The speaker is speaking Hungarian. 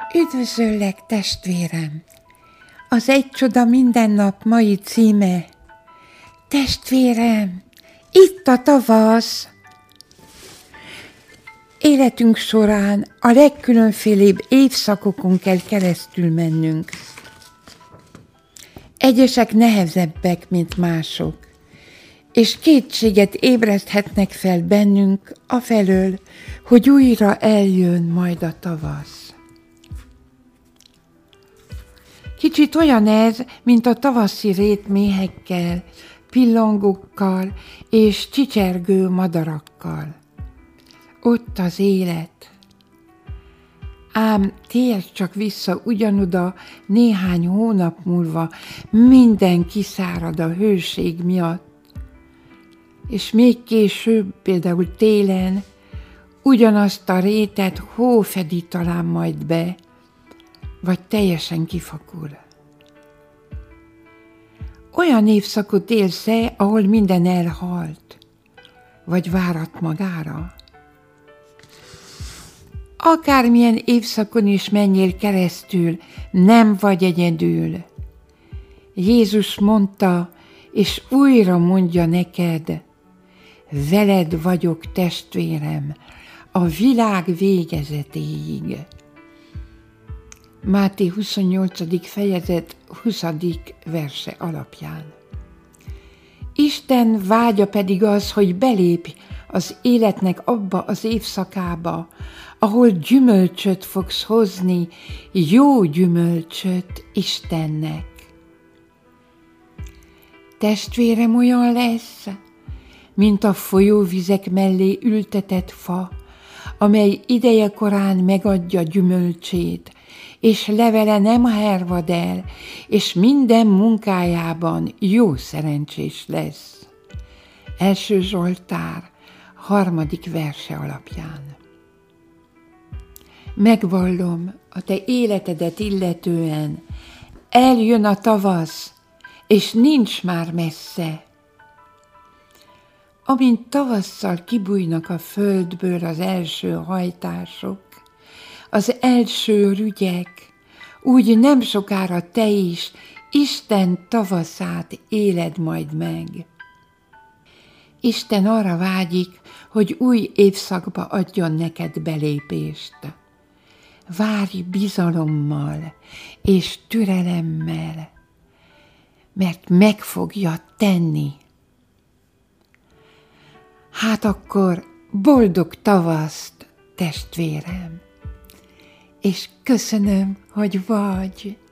Üdvözöllek, testvérem! Az Egy csoda minden nap mai címe: Testvérem, itt a tavasz! Életünk során a legkülönfélébb évszakokon kell keresztül mennünk. Egyesek nehezebbek, mint mások, és kétséget ébreszthetnek fel bennünk afelől, hogy újra eljön majd a tavasz. Kicsit olyan ez, mint a tavaszi rétméhekkel, pillangókkal és csicsergő madarakkal. Ott az élet. Ám térj csak vissza ugyanoda néhány hónap múlva, minden kiszárad a hőség miatt. És még később, például télen, ugyanazt a rétet hó fedi talán majd be, vagy teljesen kifakul. Olyan évszakot élsz-e, ahol minden elhalt, vagy várat magára? Akármilyen évszakon is menjél keresztül, nem vagy egyedül. Jézus mondta, és újra mondja neked: veled vagyok, testvérem, a világ végezetéig. Máté 28. fejezet 20. verse alapján. Isten vágya pedig az, hogy belépj az életnek abba az évszakába, ahol gyümölcsöt fogsz hozni, jó gyümölcsöt Istennek. Testvérem olyan lesz, mint a folyóvizek mellé ültetett fa, amely idejekorán megadja gyümölcsét, és levele nem hervad el, és minden munkájában jó szerencsés lesz. 1. Zsoltár 3. verse alapján. Megvallom, a te életedet illetően eljön a tavasz, és nincs már messze. Amint tavasszal kibújnak a földből az első hajtások, az első rügyek, úgy nem sokára te is Isten tavaszát éled majd meg. Isten arra vágyik, hogy új évszakba adjon neked belépést. Várj bizalommal és türelemmel, mert meg fogja tenni. Hát akkor boldog tavaszt, testvérem, és köszönöm, hogy vagy.